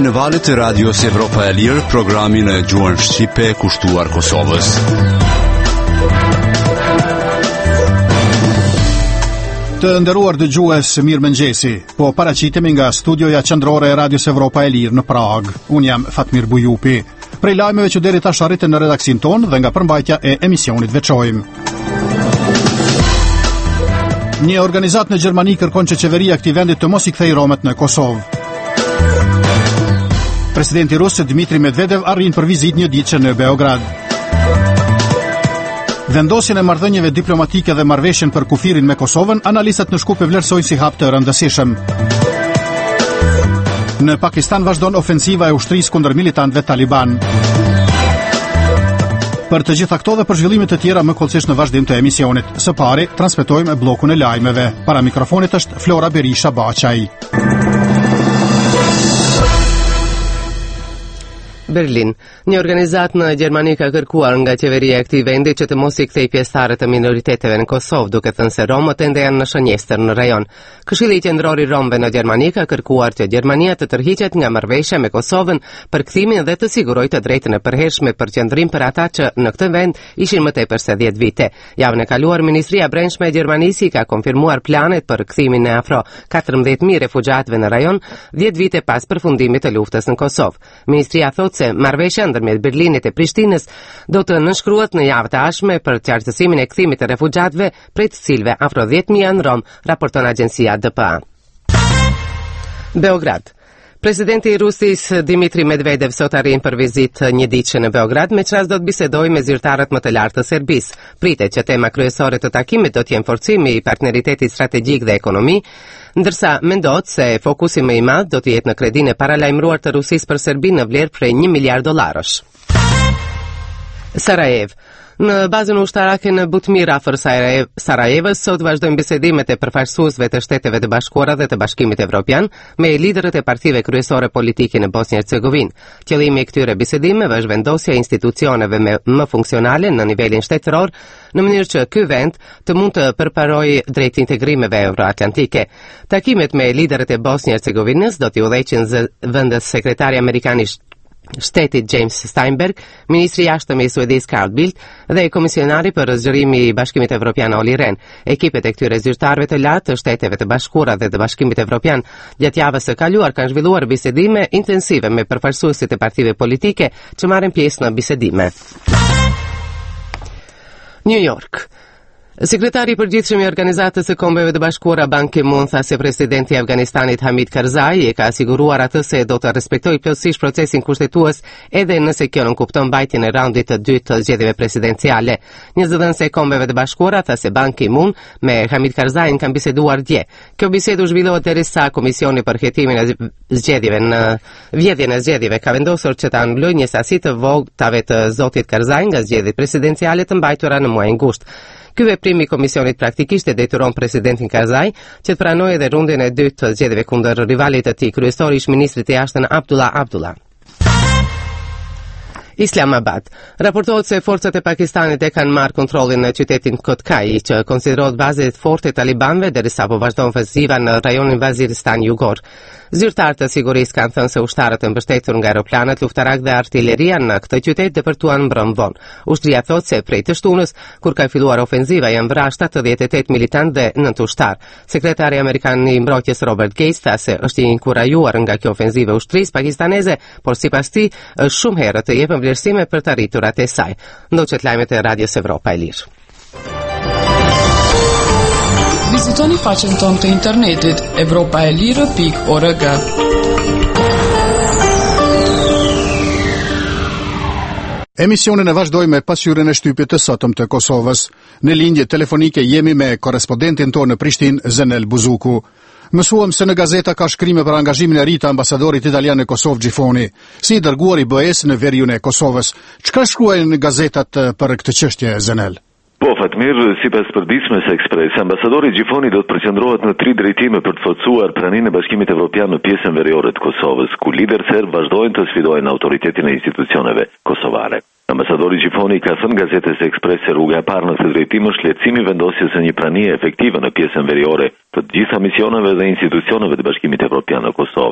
në valët e Radios Evropa e Lirë, programin e gjuhën shqipe kushtuar Kosovës. Të nderuar dëgjues, mirëmëngjesi. Po paraqitemi nga studioja qendrore e Radios Evropa e Lirë në Prag. Unë jam Fatmir Bujupi. Prej lajmeve që deri tash arritën në redaksin tonë dhe nga përmbajtja e emisionit veçojmë. Një organizat në Gjermani kërkon që qeveria e këtij vendi të mos i kthejë romet në Kosovë. Presidenti rus Dmitri Medvedev arrin për vizitë njëdiçe në Beograd. Vendosjen e marrëdhënieve diplomatike dhe marrëveshjen për kufirin me Kosovën, analistët në Shkup e vlerësojnë si hap të rëndësishëm. Në Pakistan vazhdon ofensiva e ushtrisë kundër militantëve Taliban. Për të gjitha këto dhe për zhvillime të tjera më kollësisht në vazhdim të emisionit. Së pari, transmetojmë bllokun e lajmeve. Para mikrofonit është Flora Berisha Baçaj. Berlin. Një organizat në Gjermani ka kërkuar nga qeveria e këtij vendi që të mos i kthejë pjesëtarët e minoriteteve në Kosovë, duke thënë se romët ende janë në shënjestër në rajon. Këshilli qendror i romëve në Gjermani ka kërkuar që Gjermania të tërhiqet nga marrëveshja me Kosovën për kthimin dhe të sigurojë të drejtën e përhershme për qëndrim për ata që në këtë vend ishin më tepër se 10 vite. Javën e kaluar Ministria e Brendshme e Gjermanisë ka konfirmuar planet për kthimin e afro 14.000 refugjatëve në rajon 10 vite pas përfundimit të luftës në Kosovë. Ministria thotë se marrëveshja ndërmjet Berlinit e Prishtinës do të nënshkruhet në javë të ardhshme për qartësimin e kthimit të refugjatëve, prej të cilëve afro 10.000 janë rom, raporton agjencia DPA. Beograd. Presidenti i Rusisë Dmitri Medvedev sot arrin për vizitë njëdiçe në Beograd, me çfarë do të bisedojë me zyrtarët më të lartë të Serbisë. Pritet që tema kryesore të takimit do të jenë forcimi i partneritetit strategjik dhe ekonomi, ndërsa mendohet se fokusi më i madh do të jetë në kredinë e paralajmëruar të Rusisë për Serbinë në vlerë prej $1 miliard. Sarajevo. Në bazën ushtarake në Butmir afër Sarajevës sot vazhdojnë bisedimet e përfaqësuesve të Shteteve të Bashkuara dhe të Bashkimit Evropian me liderët e partive kryesore politike në Bosnjë-Hercegovinë. Qëllimi i këtyre bisedimeve është vendosja e institucioneve më funksionale në nivelin shtetëror, në mënyrë që ky vend të mund të përparojë drejt integrimeve euroatlantike. Takimet me liderët e Bosnjë-Hercegovinës do t'i udhëheqin vendas sekretari amerikan i Shtetit James Steinberg, ministri i jashtëm i Suedis Carl Bildt dhe komisionari për zgjerimin i Bashkimit Evropian Olli Rehn. Ekipet e këtyre zyrtarëve të lartë të Shteteve të Bashkuara dhe të Bashkimit Evropian gjatë javës së kaluar kanë zhvilluar bisedime intensive me përfaqësuesit e partive politike që marrin pjesë në bisedime. New York. Sekretari i përgjithshëm i Organizatës së Kombeve të Bashkuara Ban Ki-moon tha se presidenti i Afganistanit Hamid Karzai e ka siguruar atë se do të respektojë plotësisht procesin kushtetues edhe nëse kjo nuk kupton mbajtjen e raundit të dytë të zgjedhjeve presidenciale. Një zëdhënëse e Kombeve të Bashkuara tha se Ban Ki-moon me Hamid Karzain kanë biseduar dje. Kjo bisedë u zhvillohet derisa Komisioni për hetimin e zgjedhjeve në vjedhjen e zgjedhjeve ka vendosur që ta anullojë një sasi të votave të zotit Karzai nga zgjedhjet presidenciale të mbajtura në muajin gusht. Ky veprim i komisionit praktikisht e detyron presidentin Karzai që të pranojë edhe rundën e dytë të zgjedhjeve kundër rivalit të tij, kryesori ish ministrit të jashtëm Abdullah. Islamabad. Raportohet se forcat e Pakistanit e kanë marrë kontrollin në qytetin Kotkai, që konsiderohet bazë e fortë e talibanëve derisa po vazhdon ofensiva në rajonin Waziristan jugor. Zyrtarët e sigurisë kanë thënë se ushtarët e mbështetur nga aeroplanet, luftarak dhe artilleria në këtë qytet depërtuan mbrëm vonë. Ushtria thotë se prej të shtunës, kur ka filluar ofensiva, janë vrarë 78 militantë dhe 9 ushtar. Sekretari amerikan i mbrojtjes Robert Gates tha se është i inkurajuar nga kjo ofenzive ushtrisë pakistaneze, por sipas tij është shumë herë të jepën vlerësime për të arriturat e saj. Ndoqet lajmet e Radios Evropa e Lirë. Vizitoni faqen tonë të internetit evropaelire.org. Emisionin e vazhdojmë me pasqyrën e shtypit të sotëm të Kosovës. Në linje telefonike jemi me korespondentin tonë në Prishtinë, Zenel Buzuku. Mësuam se në gazeta ka shkrime për angazhimin e ri të ambasadorit italian në Kosovë Gjifoni, si i dërguar i BE-s në veriun e Kosovës. Çka shkruajnë në gazetat për këtë çështje, Zenel? Po, Fatmir, sipas përditshmës së Ekspres, ambasadori Gjifoni do të përqendrohet në 3 drejtime për të forcuar praninë e Bashkimit Evropian në pjesën veriore të Kosovës, ku lider serb vazhdojnë të sfidojnë autoritetin e institucioneve kosovare. Ambasadori Gjifoni ka thënë gazetës së Ekspres se rruga e parë në këtë drejtim është lehtësimi i vendosjes së një pranie efektive në pjesën veriore të gjitha misioneve dhe institucioneve të Bashkimit Evropian në Kosovë.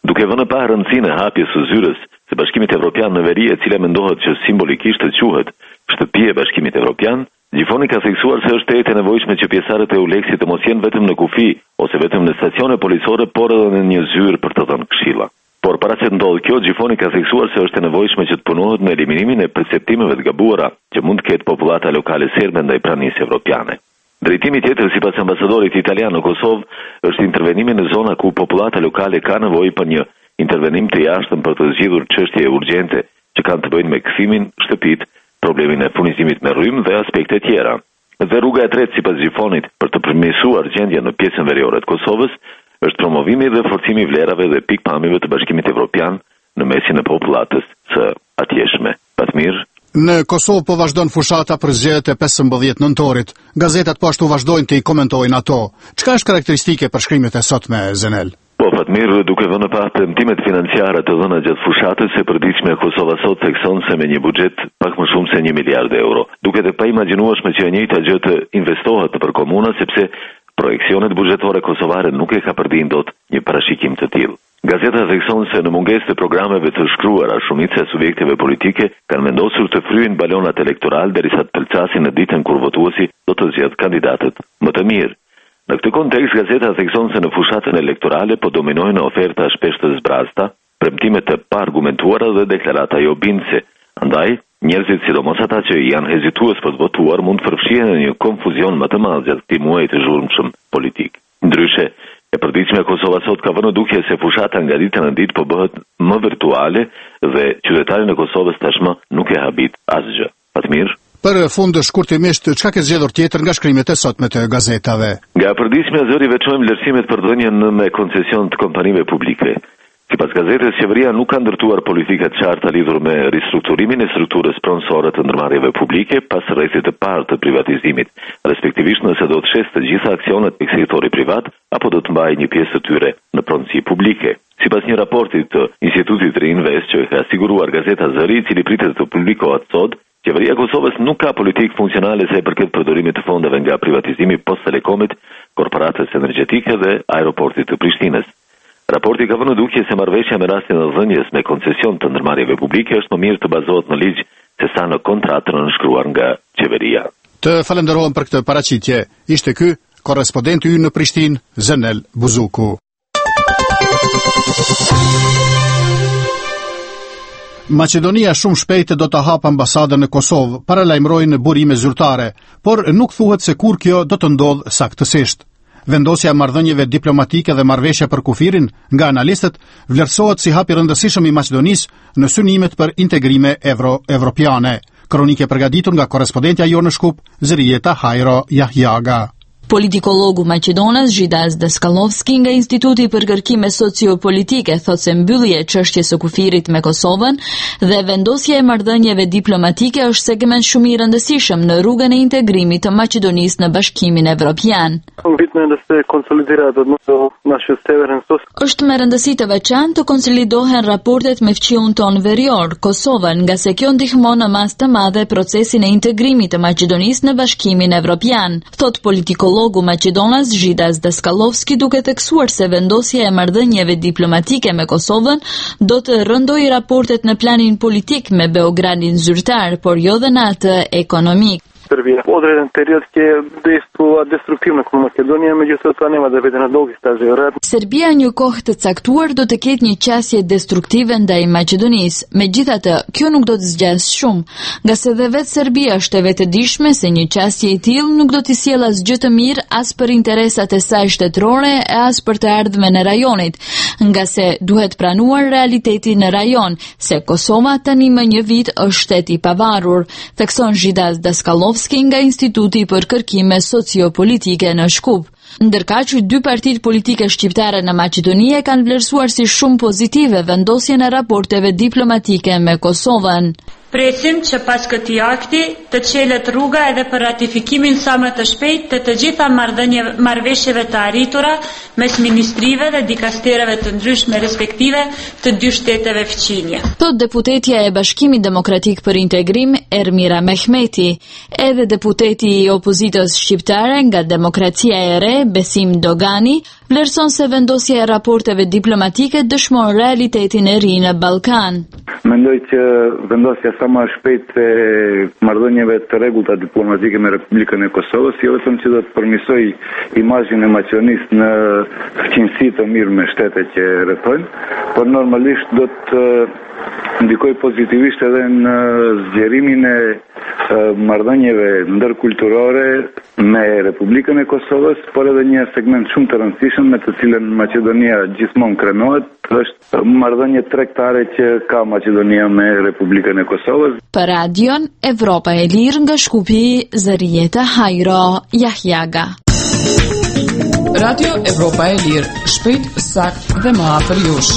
Duke vënë pa rëndësinë e hapjes së zyrës së Bashkimit Evropian në veri, e cila mendohet që simbolikisht të quhet shtëpi e Bashkimit Evropian, gjifoni ka theksuar se është e nevojshme që pjesëtarët e Euleksit të mos jenë vetëm në kufi ose vetëm në stacione policore, por edhe në një zyrë për të dhënë këshilla. Por para se të ndodhë kjo, gjifoni ka theksuar se është e nevojshme që të punohet në eliminimin e perceptimeve të gabuara që mund të ketë popullata lokale serbe ndaj pranisë evropiane. Drejtimi tjetër sipas ambasadorit italian në Kosovë është intervenimi në zona ku popullata lokale ka nevojë për një intervenim të jashtëm për të zgjidhur çështje urgjente që kanë të bëjnë me kthimin, shtëpitë, problemin e furnizimit me rrymë dhe aspekte tjera. Dhe rruga e tretë sipas gjifonit për të përmirësuar gjendjen në pjesën veriore të Kosovës është promovimi dhe forcimi i vlerave dhe pikpamjeve të Bashkimit Evropian në mesin e popullatës së atjeshme. Patmir. Në Kosovë po vazhdon fushata për zgjedhjet e 15 nëntorit. Gazetat po ashtu vazhdojnë të i komentojnë ato. Çka është karakteristike për shkrimet e sotme, Zenel? Po, Fatmir, duke vënë pa premtimet financiare të dhëna gjatë fushatës, e përditshme Kosova sot thekson se me një buxhet pak më shumë se 1 miliard euro. Duket e pa imagjinueshme që e njëjta gjë të investohet për komuna, sepse projekcionet buxhetore kosovare nuk e ka përdin dot një parashikim të tillë. Gazeta thekson se në mungesë të programeve të shkruara, shumica e subjekteve politike kanë vendosur të fryejnë balonat elektoral derisa të pelcasin në ditën kur votuesi do të zgjedhë kandidatët më të mirë. Në këtë kontekst, gazeta thekson se në fushatën elektorale po dominojnë oferta shpesh të zbrazta, premtime të pa argumentuara dhe deklarata jo bindëse. Andaj, njerëzit, sidomos ata që janë hezitues për të votuar, mund të përfshihen në një konfuzion më të madh gjatë këtij muaji të zhurmshëm politik. Ndryshe, e përditshme Kosova sot ka vënë dukje se fushata nga dita në ditë po bëhet më virtuale dhe qytetarin e Kosovës tashmë nuk e habit asgjë. Fatmir. Për fund shkurtimisht, çka ke zgjedhur tjetër nga shkrimet e sotme të gazetave? Nga përditshme zëri veçojmë vlerësimet për dhënien me koncesion të kompanive publike. Sipas gazetës, qeveria nuk ka ndërtuar politika të qarta lidhur me ristrukturimin e strukturës pronësore të ndërmarrjeve publike pas rrethit të parë të privatizimit, respektivisht nëse do të shes të gjitha aksionet tek sektori privat apo do të mbajë një pjesë të tyre në pronësi publike. Sipas një raporti të Institutit Reinvest që ka siguruar gazeta Zëri, i cili pritet të publikohet sot, qeveria e Kosovës nuk ka politikë funksionale sa i përket përdorimit të fondeve nga privatizimi post telekomit, korporatës energjetike dhe aeroportit të Prishtinës. Raporti ka vënë dukje se marrëveshja me rastin e dhënies me koncesion të ndërmarrjeve publike është më mirë të bazohet në ligj sesa në kontratën nënshkruar nga qeveria. Të falenderojmë për këtë paraqitje. Ishte ky korrespondenti ynë në Prishtinë, Zenel Buzuku. Maqedonia shumë shpejt do të hap ambasadën në Kosovë, paralajmërojnë burime zyrtare, por nuk thuhet se kur kjo do të ndodhë saktësisht. Vendosja e marrëdhënieve diplomatike dhe marrëveshja për kufirin, nga analistët, vlerësohet si hap i rëndësishëm i Maqedonisë në synimet për integrime evropiane. Kronike përgatitur nga korrespondentja jonë në Shkup, Zërijeta Hajro Jahjaga. Politikologu maqedonas Zhidas Daskallovski nga Instituti për Kërkime Sociopolitike thot se mbyllje e çështjes së kufirit me Kosovën dhe vendosja e marrëdhënieve diplomatike është segment shumë i rëndësishëm në rrugën e integrimit të Maqedonisë në Bashkimin Evropian. Është me rëndësi të veçantë të konsolidohen raportet me fqiun ton verior, Kosovën, nga se kjo ndihmon në masë të madhe procesin e integrimit të Maqedonisë në Bashkimin Evropian, thot politikologu maqedonas Zhidas Daskallovski, duke theksuar se vendosja e marrëdhënieve diplomatike me Kosovën do të rëndojë raportet në planin politik me Beogradin zyrtar, por jo dhe në atë ekonomik. Serbia. Odredен period që dejstva destruktive në Maqedonia, megjithatë nema dhe vetën dogi stazhet. Serbia një kohë të caktuar do të ketë një qasje destruktive ndaj Maqedonisë. Megjithatë, kjo nuk do të zgjasë shumë, nga se dhe vetë Serbia është e vetëdijshme se një qasje i tillë nuk do t'i sjellë asgjë të mirë as për interesat e saj shtetërore e as për të ardhmen e rajonit, nga se duhet pranuar realiteti në rajon, se Kosova tani më një vit është shtet i pavarur, thekson Zhidas Daskallovski nga Instituti për Kërkime Sociopolitike në Shkup. Ndërkaq që dy partitë politike shqiptare në Maqedoni kanë vlerësuar si shumë pozitive vendosjen e raporteve diplomatike me Kosovën. Presim që pas këtij akti të çelët rruga edhe për ratifikimin sa më të shpejtë të gjitha marrëveshjeve të arritura mes ministrive dhe dikastereve të ndryshme respektive të dy shteteve fqinje. Thot deputetja e Bashkimit Demokratik për Integrim Ermira Mehmeti, edhe deputeti i opozitës shqiptare nga Demokracia e Re Besim Dogani vlerëson se vendosja e raporteve diplomatike dëshmon realitetin e ri në Ballkan. Mendoj që vendosja sa më shpejt e marrëdhënieve të rregullta diplomatike me Republikën e Kosovës, jo vetëm që do të përmirësoj imazhin e Maqedonisë në fqinjësi të mirë me shtetet që rrethojnë, por normalisht do të ndikoj pozitivisht edhe në zgjerimin e marrëdhënieve ndërkulturore me Republikën e Kosovës, por edhe një segment shumë të rëndësishëm me të cilën Maqedonia gjithmonë krenohet, është marrëdhënie tregtare që ka Maqedonia me Republikën e Kosovës. Për radion Evropa e Lirë nga Shkupi, Zërieta Hajro Jahjaga. Radio Evropa e Lirë, shpejt, sakt dhe më afër jush.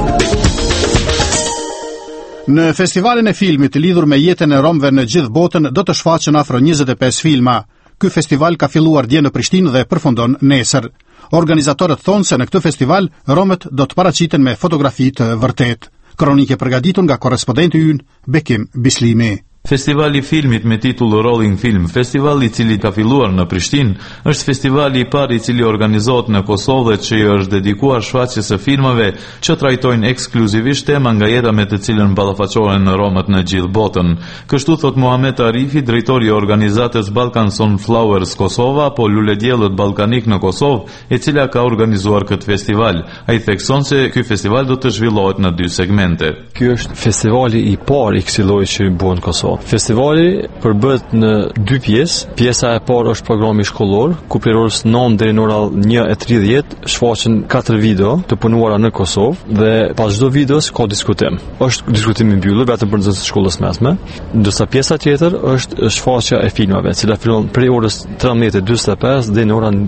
Në festivalin e filmit lidhur me jetën e romëve në gjithë botën do të shfaqen afro 25 filma. Ky festival ka filluar dje në Prishtinë dhe përfundon nesër. Organizatorët thonë se në këtë festival romët do të paraqiten me fotografi të vërtet. Kronike përgatitur nga korrespondenti ynë Bekim Bislimi. Festivali i filmit me titull Rolling Film Festival, i cili ka filluar në Prishtinë, është festivali i parë i cili organizohet në Kosovë dhe që i është dedikuar shfaqjes së filmave që trajtojnë ekskluzivisht tema nga jeta me të cilën ballafaqohen romët në gjithë botën. Kështu thot Muhamet Arifi, drejtori i organizatës Balkan Sunflowers Kosova, apo Lulediellët Ballkanik në Kosovë, e cila ka organizuar këtë festival. Ai thekson se ky festival do të zhvillohet në 2 segmente. Ky është festivali i parë i kësaj lloji që bën Kosovë. Festivali përbëhet në 2 pjesë. Pjesa e parë është programi shkollor, ku prej orës 9 deri në orën 1:30 shfaqen 4 video të punuara në Kosovë dhe pas çdo videos ka diskutim. Është diskutim i mbyllur vetëm për nxënësit e shkollës mesme, ndërsa pjesa tjetër është shfaqja e filmave, e cila fillon prej orës 13:45 deri në orën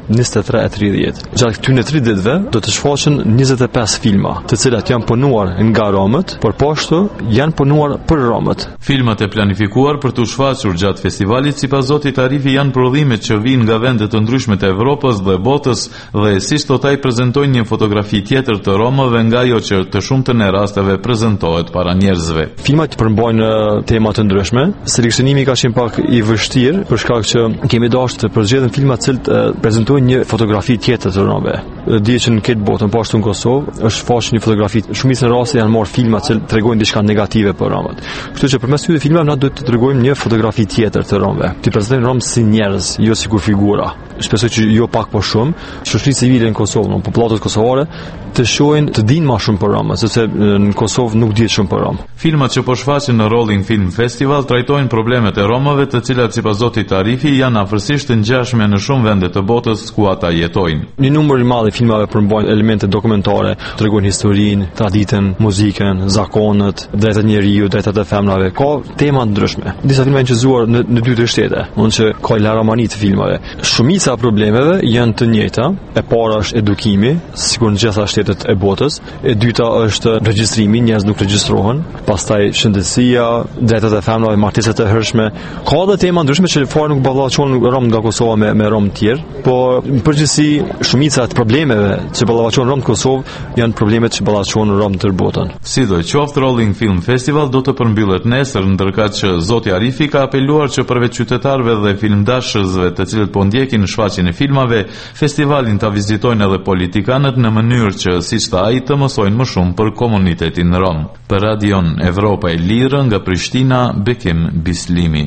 23:30. Gjatë këtyre 3 ditëve do të shfaqen 25 filma, të cilat janë punuar nga romët, por poshtu janë punuar për romët. Filmat e planifikuar për të shfaqur gjatë festivalit sipas zotit Arifi janë prodhime që vijnë nga vende të ndryshme të Evropës dhe botës dhe si thot ai prezantojnë një fotografi tjetër të romëve nga ajo që të shumtën e rasteve prezantohet para njerëzve. Filmat përmbajnë tema të ndryshme. Seleksionimi ka qenë pak i vështirë për shkak që kemi dashur të përgjigjem filma të cilët prezantojnë një fotografi tjetër të romëve. Di që në këtë botë, po ashtu në Kosovë, është shfaqur një fotografi. Shumica e rasteve janë marrë filma që tregojnë diçka negative për romët. Kështu që përmes këtyre filmave na duhet të tregojmë një fotografi tjetër të romëve. Ti prezantojmë romë si njerëz, jo si kur figura. Shpresoj që jo pak po shumë, shoqëritë civile në Kosovë, popullatët kosovare të shohin, të dinë më shumë për romë, sepse në Kosovë nuk dihet shumë për romë. Filmat që po shfaqen në Rolling Film Festival trajtojnë problemet e romëve, të cilat sipas zotit Arifi janë afërsisht të ngjashme në shumë vende të botës ku ata jetojnë. Një numër i madh i filmave përmbajnë elemente dokumentare, tregojnë historinë, traditën, muzikën, zakonet, drejtat e njeriu, drejtat e femrave, ka tema ndryshme. Disa filma janë qezuar në 2 shtete, mund që ka laramani të filmave. Shumica e problemeve janë të njëjta. E para është edukimi, sikur në gjitha shtetet e botës. E dyta është regjistrimi, njerëz nuk regjistrohen. Pastaj shëndetësia, drejtat e femrave, martesat e hershme. Ka edhe tema ndryshme që fare nuk ballafaqohen romë nga Kosova me romë të tjerë, por në përgjithësi shumica e problemeve që ballafaqohen romë në Kosovë janë problemet që ballafaqohen romë në tërë botën. Sidoqoftë, Rolling Film Festival do të përmbyllet nesër, ndërkaq që zoti Arifi ka apeluar që përveç qytetarëve dhe filmdashësve të cilët po ndjekin shfaqjen e filmave, festivalin ta vizitojnë edhe politikanët në mënyrë që, siç tha ai, të mësojnë më shumë për komunitetin rom. Për Radion Evropa e Lirë nga Prishtina, Bekim Bislimi.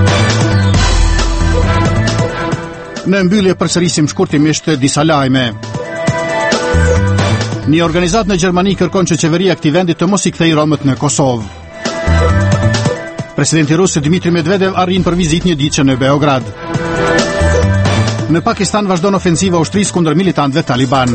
Në mbyllje përsërisim shkurtimisht disa lajme. Një organizatë në Gjermani kërkon që qeveria e këtij vendi të mos i kthejë romët në Kosovë. Presidenti rus Dmitri Medvedev arrin për vizitë një ditë në Beograd. Në Pakistan vazhdon ofensiva ushtrisë kundër militantëve Taliban.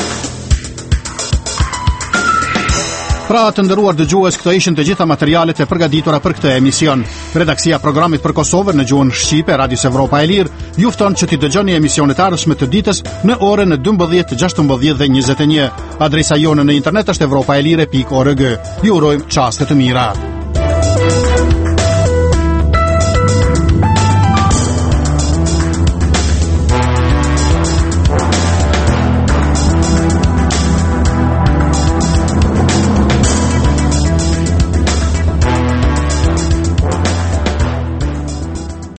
Pra të nderuar dëgjues, këto ishin të gjitha materialet e përgatitura për këtë emision. Redaksia e programit për Kosovën në gjuhën shqipe, Radios Evropa e Lirë, ju fton që t'i dëgjoni emisionet e ardhshme të ditës në orën 12, 16 dhe 21. Adresa jonë në internet është europaelire.org. Ju urojmë çaste të mira.